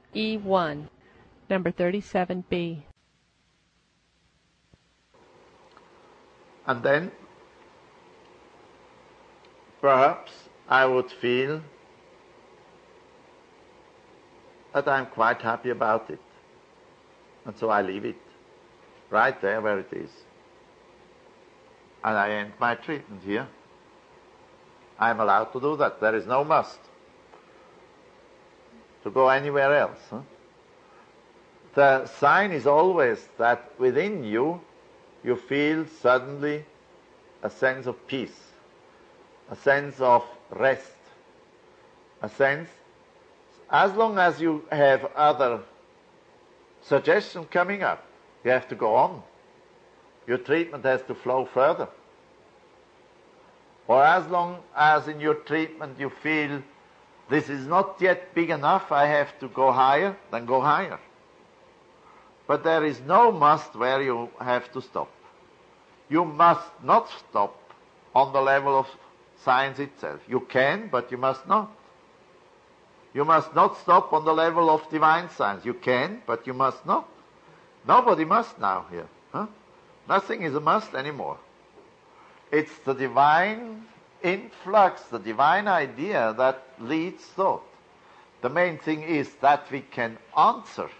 E1, number 37B. And then perhaps I would feel that I'm quite happy about it. And so I leave it right there where it is. And I end my treatment here. I'm allowed to do that. There is no must to go anywhere else. The sign is always that within you, you feel suddenly a sense of peace, a sense of rest, a sense, as long as you have other suggestions coming up, you have to go on. Your treatment has to flow further. Or as long as in your treatment you feel this is not yet big enough, I have to go higher, then go higher. But there is no must where you have to stop. You must not stop on the level of science itself. You can, but you must not. You must not stop on the level of divine science. You can, but you must not. Nobody must now here. Nothing is a must anymore. It's the divine influx, the divine idea that leads thought. The main thing is that we can answer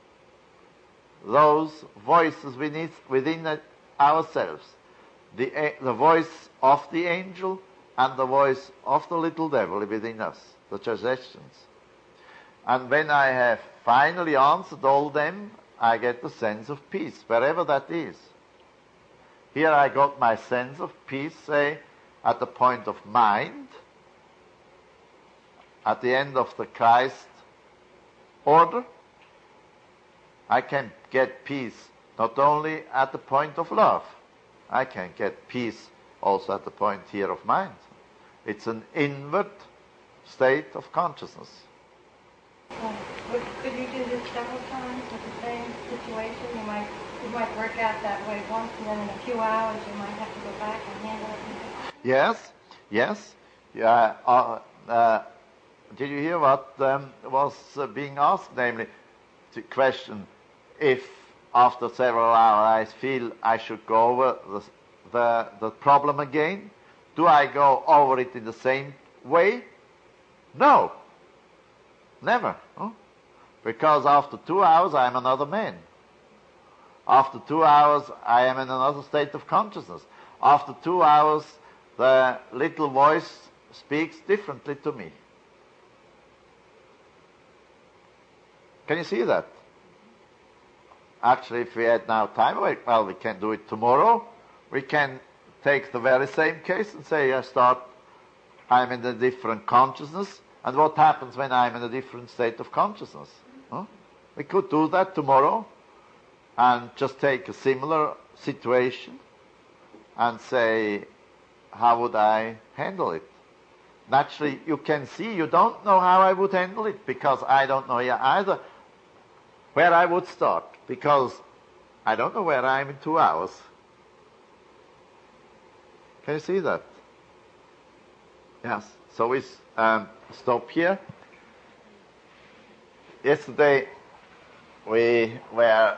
those voices within ourselves. The voice of the angel and the voice of the little devil within us, the suggestions. And when I have finally answered all them, I get the sense of peace, wherever that is. Here I got my sense of peace, say, at the point of mind, at the end of the Christ order. I can get peace not only at the point of love, I can get peace also at the point here of mind. It's an inward state of consciousness. Could you do this several times with the same situation? You might work out that way once, and then in a few hours you might have to go back and handle it. Yes. Yeah. Did you hear what was being asked? Namely, the question, if after several hours I feel I should go over the problem again, do I go over it in the same way? No. Never. Because after 2 hours I am another man. After 2 hours I am in another state of consciousness. After 2 hours the little voice speaks differently to me. Can you see that? Actually, if we had now time, well, we can do it tomorrow. We can take the very same case and say, I'm in a different consciousness, and what happens when I'm in a different state of consciousness? We could do that tomorrow and just take a similar situation and say, how would I handle it? Naturally, you can see you don't know how I would handle it, because I don't know either where I would start, because I don't know where I am in 2 hours. Can you see that? Yes. So we stop here. Yesterday we were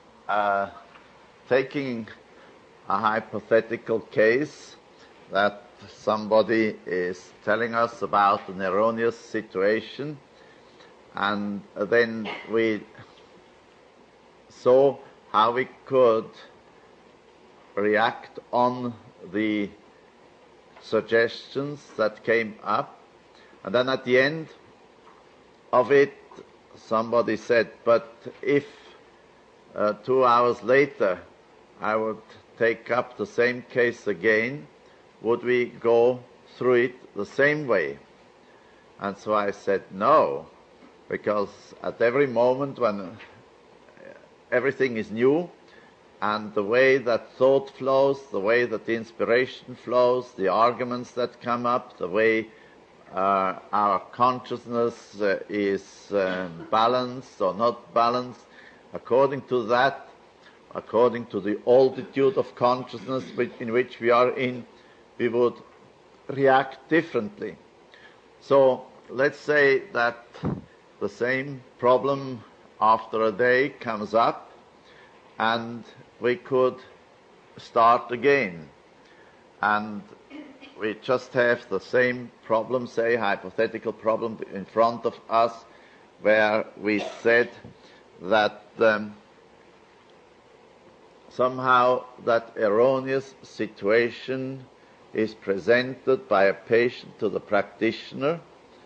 taking a hypothetical case that somebody is telling us about an erroneous situation, and then we saw how we could react on the suggestions that came up. And then at the end of it, somebody said, but if 2 hours later I would take up the same case again, would we go through it the same way? And so I said no, because at every moment when everything is new, and the way that thought flows, the way that the inspiration flows, the arguments that come up, the way our consciousness is balanced or not balanced, according to that, according to the altitude of consciousness in which we are in, we would react differently. So let's say that the same problem after a day comes up, and we could start again. And we just have the same problem, say, hypothetical problem in front of us, where we said that somehow that erroneous situation is presented by a patient to the practitioner.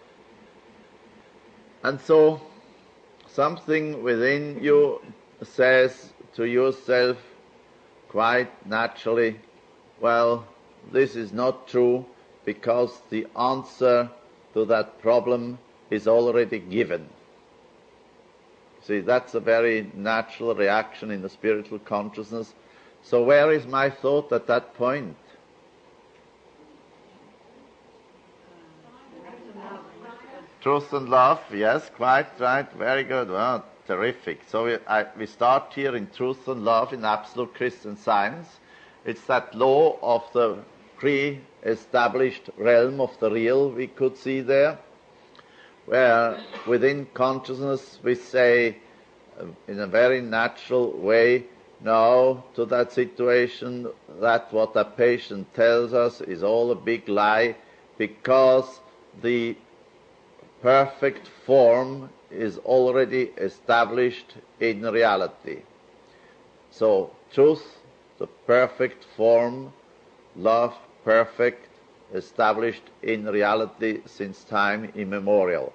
And so something within you says to yourself quite naturally, well, this is not true because the answer to that problem is already given. See, that's a very natural reaction in the spiritual consciousness. So where is my thought at that point? Truth and love, yes, quite right, very good, well, terrific. So we start here in truth and love in absolute Christian Science. It's that law of the pre-established realm of the real we could see there, where within consciousness we say in a very natural way no to that situation that what a patient tells us is all a big lie, because the perfect form is already established in reality. So truth, the perfect form, love, perfect, established in reality since time immemorial.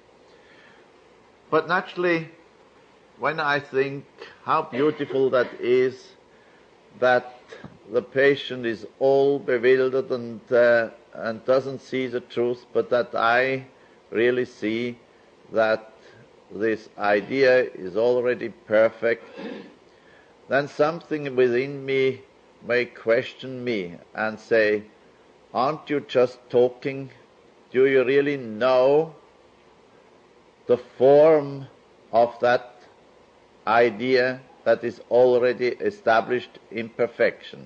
But naturally, when I think how beautiful that is, that the patient is all bewildered and doesn't see the truth, but that I really see that this idea is already perfect, then something within me may question me and say, aren't you just talking? Do you really know the form of that idea that is already established in perfection?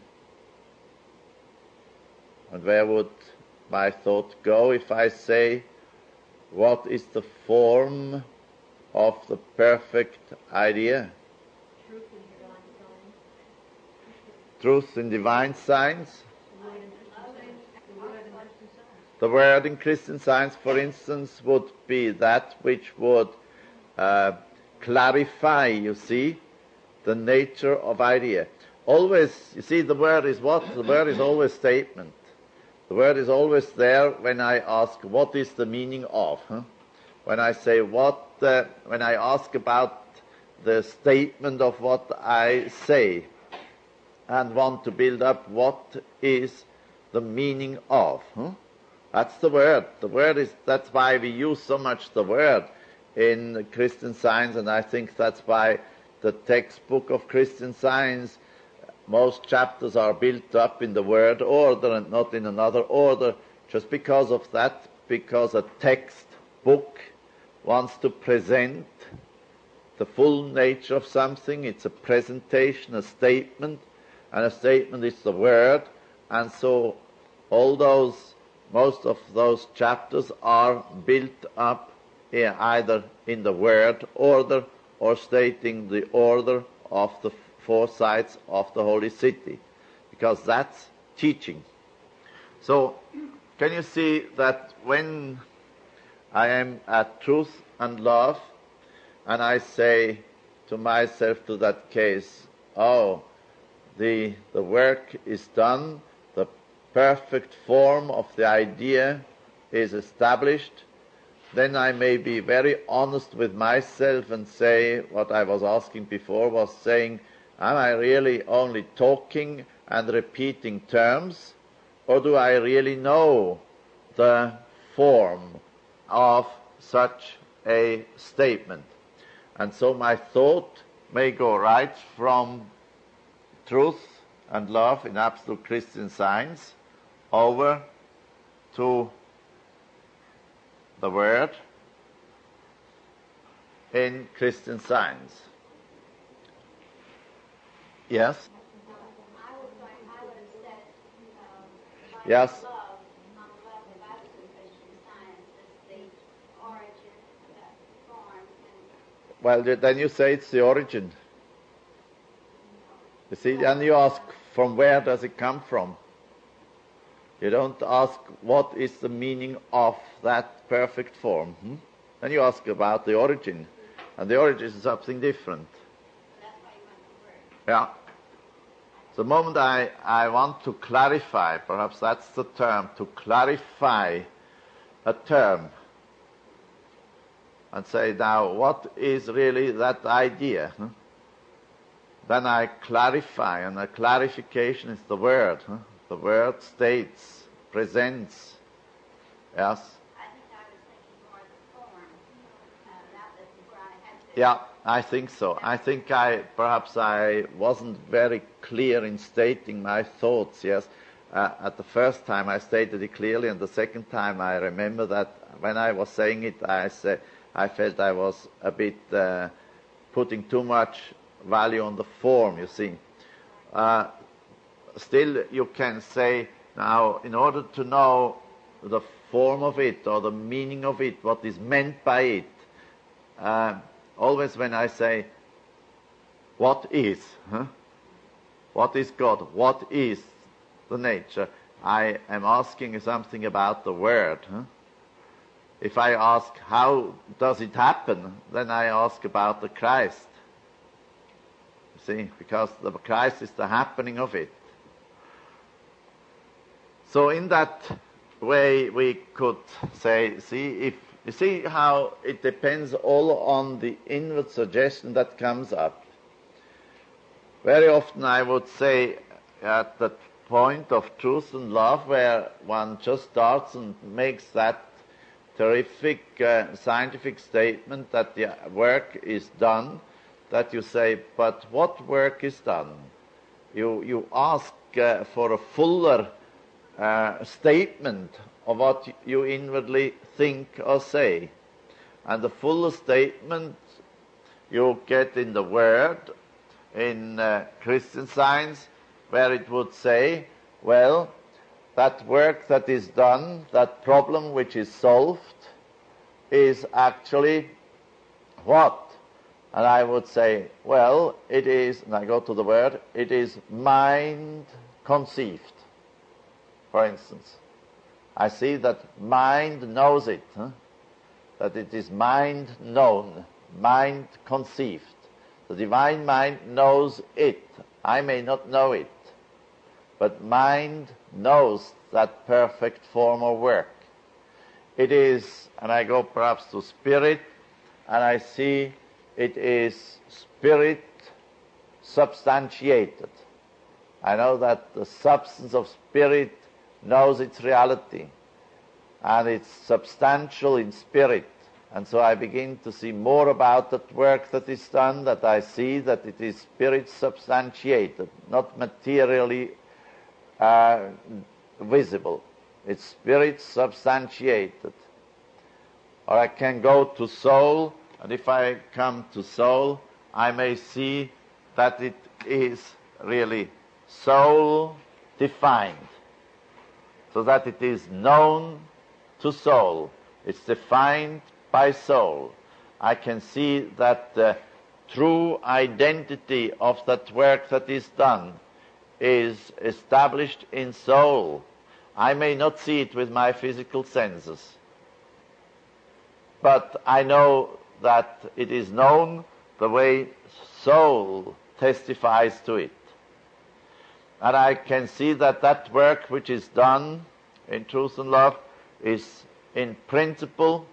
And where would my thought go if I say, what is the form of the perfect idea? Truth in divine science. The word in Christian Science, for instance, would be that which would clarify, you see, the nature of idea. Always, you see, the word is what? The word is always statement. The word is always there when I ask, what is the meaning of? When I say when I ask about the statement of what I say and want to build up what is the meaning of. That's the word. The word is, that's why we use so much the word in Christian Science, and I think that's why the textbook of Christian Science, most chapters are built up in the word order and not in another order, just because of that, because a textbook wants to present the full nature of something. It's a presentation, a statement, and a statement is the word, and so most of those chapters are built up either in the word order or stating the order of the four sides of the holy city, because that's teaching. So, can you see that when I am at truth and love, and I say to myself to that case, oh, the work is done, the perfect form of the idea is established, then I may be very honest with myself and say what I was asking before, was saying, am I really only talking and repeating terms, or do I really know the form of such a statement? And so my thought may go right from truth and love in absolute Christian Science over to the word in Christian Science. Yes? Yes. Well, then you say it's the origin. You see, then you ask, from where does it come from? You don't ask, what is the meaning of that perfect form? Then you ask about the origin. And the origin is something different. Yeah. The moment I want to clarify, perhaps that's the term, to clarify a term, and say, now, what is really that idea? Then I clarify, and a clarification is the word. The word states, presents. Yes? I think I was thinking more of the form, not that I had to... Yeah, I think so. I think perhaps I wasn't very clear in stating my thoughts, yes. At the first time I stated it clearly, and the second time I remember that when I was saying it, I felt I was a bit putting too much value on the form, you see. Still, you can say, now, in order to know the form of it or the meaning of it, what is meant by it, always when I say, what is? What is God? What is the nature? I am asking something about the word. If I ask, how does it happen? Then I ask about the Christ. You see, because the Christ is the happening of it. So in that way we could say, you see how it depends all on the inward suggestion that comes up. Very often I would say at the point of truth and love where one just starts and makes that terrific scientific statement that the work is done, that you say, but what work is done? You ask for a fuller statement of what you inwardly think or say. And the fuller statement you get in the Word, in Christian Science, where it would say, well, that work that is done, that problem which is solved, is actually what? And I would say, well, it is, and I go to the word, it is mind conceived. For instance, I see that mind knows it, that it is mind known, mind conceived. The divine mind knows it. I may not know it, but mind knows that perfect form of work. It is, and I go perhaps to spirit, and I see it is spirit substantiated. I know that the substance of spirit knows its reality, and it's substantial in spirit. And so I begin to see more about that work that is done, that I see that it is spirit substantiated, not materially visible. It's spirit substantiated. Or I can go to soul, and if I come to soul, I may see that it is really soul defined, so that it is known to soul. It's defined by soul. I can see that the true identity of that work that is done is established in soul. I may not see it with my physical senses, but I know that it is known the way soul testifies to it. And I can see that that work which is done in truth and love is in principle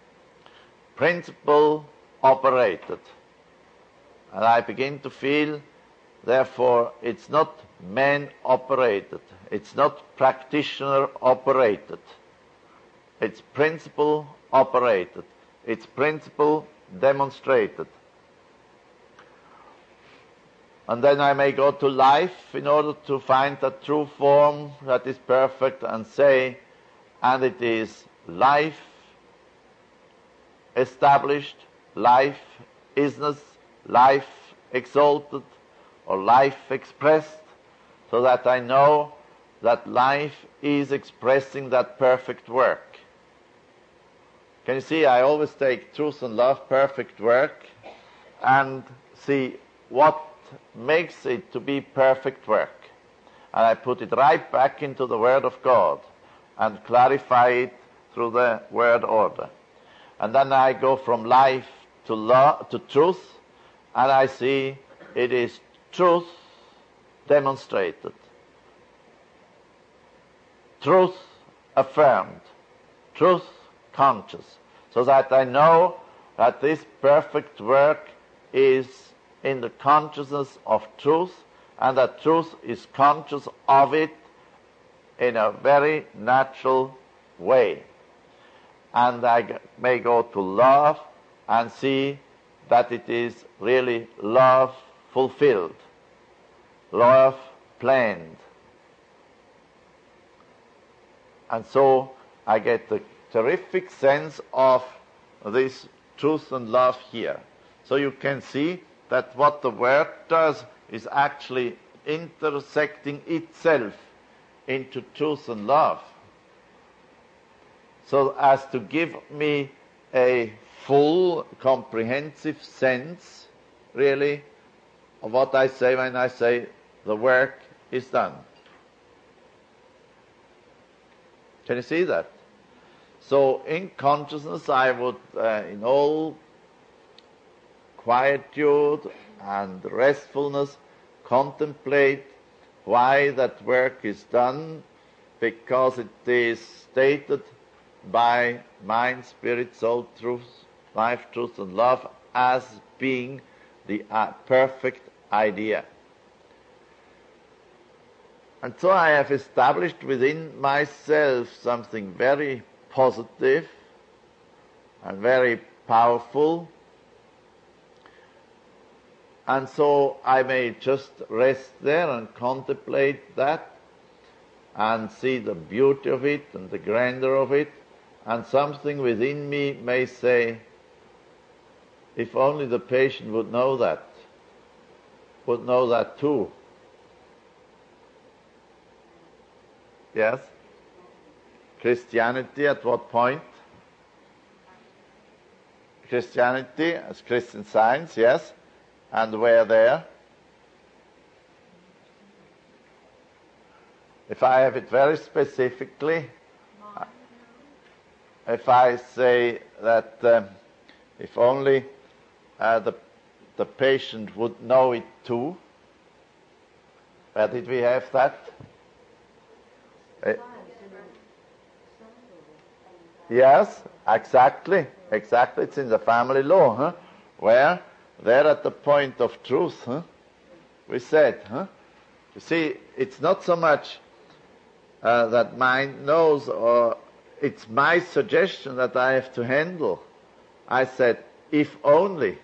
operated. And I begin to feel, therefore, it's not man operated, it's not practitioner operated, it's principle operated, it's principle demonstrated. And then I may go to life in order to find that true form that is perfect and say, and it is life established, life isness, life exalted, or life expressed, so that I know that life is expressing that perfect work. Can you see, I always take truth and love, perfect work, and see what makes it to be perfect work. And I put it right back into the Word of God and clarify it through the word order. And then I go from life to law, to truth, and I see it is truth demonstrated, truth affirmed, truth conscious, so that I know that this perfect work is in the consciousness of truth, and that truth is conscious of it in a very natural way. And I may go to love and see that it is really love fulfilled, love planned. And so I get the terrific sense of this truth and love here. So you can see that what the Word does is actually intersecting itself into truth and love, so as to give me a full, comprehensive sense, really, of what I say when I say the work is done. Can you see that? So in consciousness I would, in all quietude and restfulness, contemplate why that work is done, because it is stated by mind, spirit, soul, truth, life, truth, and love as being the perfect idea. And so I have established within myself something very positive and very powerful. And so I may just rest there and contemplate that and see the beauty of it and the grandeur of it. And something within me may say, if only the patient would know that too. Yes? Christianity at what point? Christianity as Christian Science, yes. And where there? If I have it very specifically, if I say that if only the patient would know it too, where did we have that? Yes, exactly. It's in the family law, huh? Where? There at the point of truth, huh? We said, huh? You see, it's not so much that mind knows, or it's my suggestion that I have to handle. I said, if only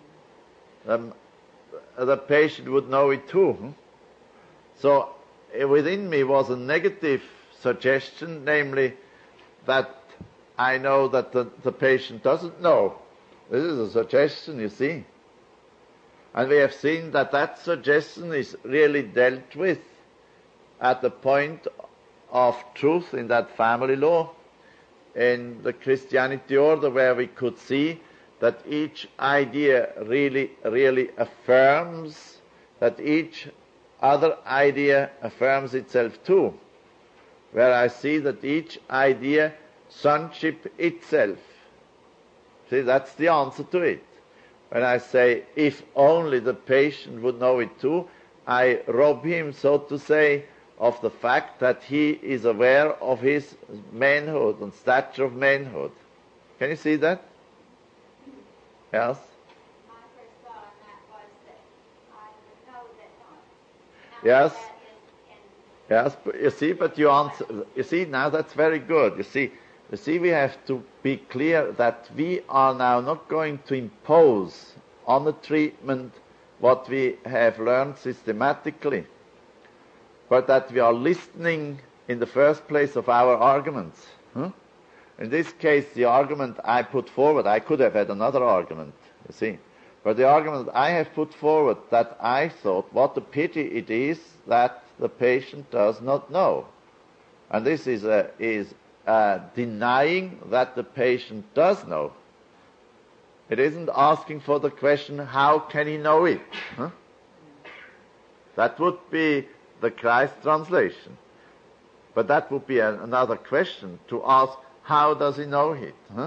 the patient would know it too. Huh? So within me was a negative suggestion, namely that I know that the patient doesn't know. This is a suggestion, you see. And we have seen that that suggestion is really dealt with at the point of truth in that family law, in the Christianity order, where we could see that each idea really affirms, that each other idea affirms itself too, where I see that each idea sonship itself. See, that's the answer to it. When I say, if only the patient would know it too, I rob him, so to say, of the fact that he is aware of his manhood and stature of manhood. Can you see that? Yes? My first thought on that was that I would know that now Yes. that is in Yes, but you see, but you answer. You see, now that's very good. You see, we have to be clear that we are now not going to impose on the treatment what we have learned systematically, but that we are listening in the first place of our arguments. Huh? In this case, the argument I put forward, I could have had another argument, you see, but the argument I have put forward, that I thought what a pity it is that the patient does not know. And this is denying that the patient does know. It isn't asking for the question, how can he know it? Huh? That would be the Christ translation. But that would be another question to ask, how does he know it? Huh?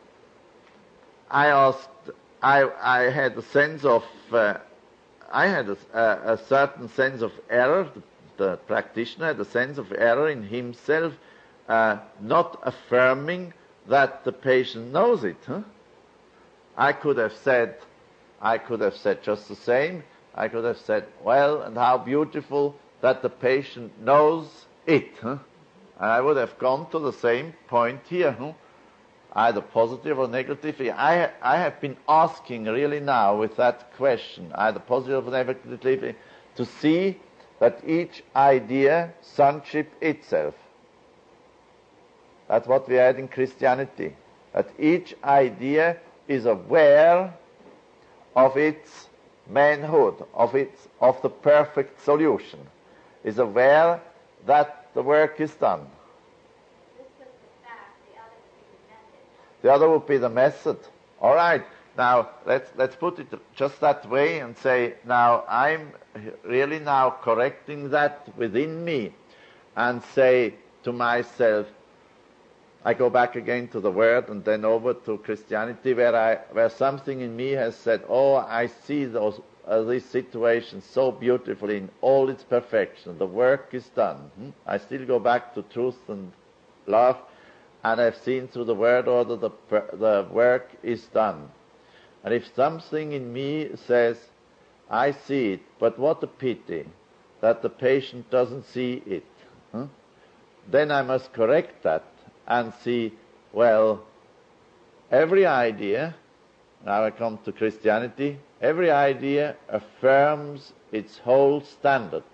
I had a sense of, I had a certain sense of error. The practitioner had a sense of error in himself, not affirming that the patient knows it. Huh? I could have said just the same. I could have said, well, and how beautiful that the patient knows it. Huh? And I would have gone to the same point here, huh? Either positive or negative. I have been asking really now with that question, either positive or negative, to see that each idea sonship itself. That's what we had in Christianity. That each idea is aware of its manhood, of the perfect solution, is aware that the work is done. This was the fact, the other would be the method. The other would be the method. All right. Now let's put it just that way and say, now I'm really now correcting that within me and say to myself, I go back again to the Word and then over to Christianity, where something in me has said, oh, I see these situations so beautifully in all its perfection. The work is done. I still go back to truth and love, and I've seen through the Word order the work is done. And if something in me says, I see it, but what a pity that the patient doesn't see it, then I must correct that and see, well, every idea, now I come to Christianity, every idea affirms its whole standard.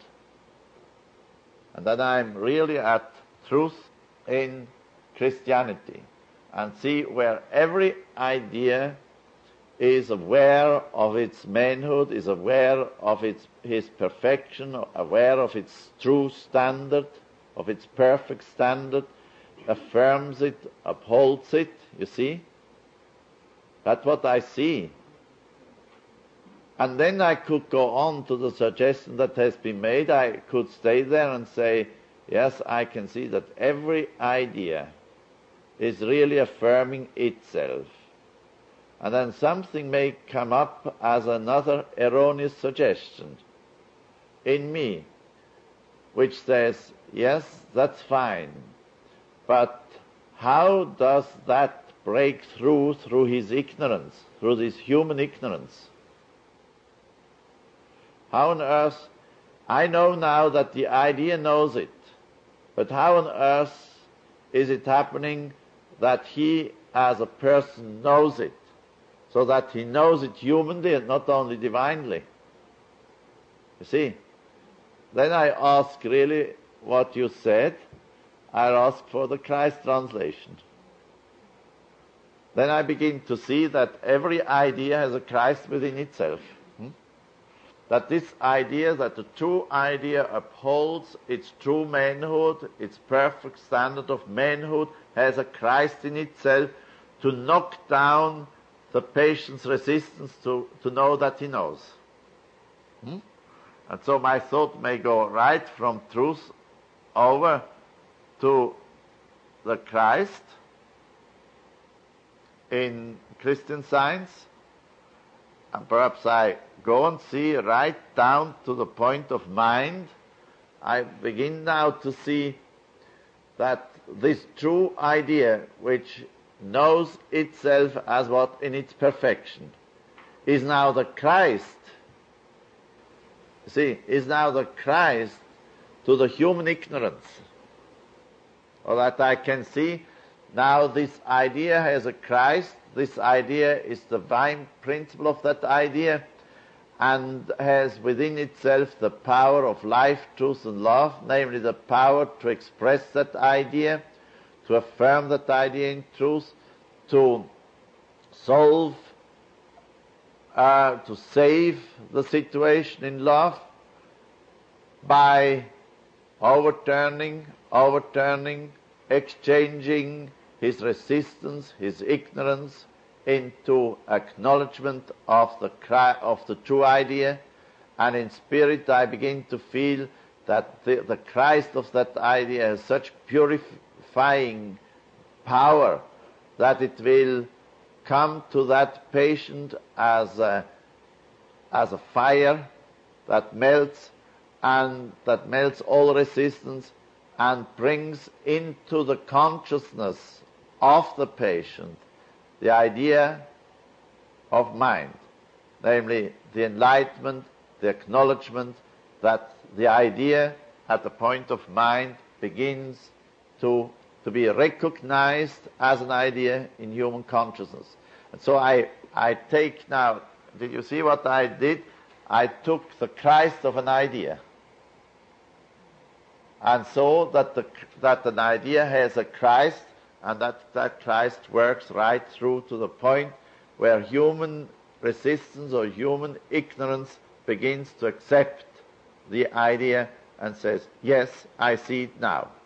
And then I'm really at truth in Christianity and see where every idea is aware of its manhood, is aware of his perfection, aware of its true standard, of its perfect standard, affirms it, upholds it, you see? That's what I see. And then I could go on to the suggestion that has been made. I could stay there and say, yes, I can see that every idea is really affirming itself. And then something may come up as another erroneous suggestion in me, which says, yes, that's fine. But how does that break through his ignorance, through this human ignorance? How on earth, I know now that the idea knows it, but how on earth is it happening that he as a person knows it, so that he knows it humanly and not only divinely? You see? Then I ask really what you said. I ask for the Christ translation. Then I begin to see that every idea has a Christ within itself. That this idea, that the true idea upholds its true manhood, its perfect standard of manhood, has a Christ in itself to knock down the patient's resistance to know that he knows. And so my thought may go right from truth over to the Christ in Christian Science, and perhaps I go and see right down to the point of mind. I begin now to see that this true idea, which knows itself as what in its perfection, is now the Christ. See, is now the Christ to the human ignorance. Or that I can see now this idea has a Christ, this idea is the divine principle of that idea, and has within itself the power of life, truth and love, namely the power to express that idea, to affirm that idea in truth, to solve, to save the situation in love by overturning, exchanging his resistance, his ignorance, into acknowledgement of the true idea, and in spirit I begin to feel that the Christ of that idea has such purifying power that it will come to that patient as a fire that melts all resistance and brings into the consciousness of the patient the idea of mind, namely the enlightenment, the acknowledgement that the idea at the point of mind begins to be recognized as an idea in human consciousness. And so I take now, did you see what I did? I took the Christ of an idea. And so that an idea has a Christ, and that Christ works right through to the point where human resistance or human ignorance begins to accept the idea and says, yes, I see it now.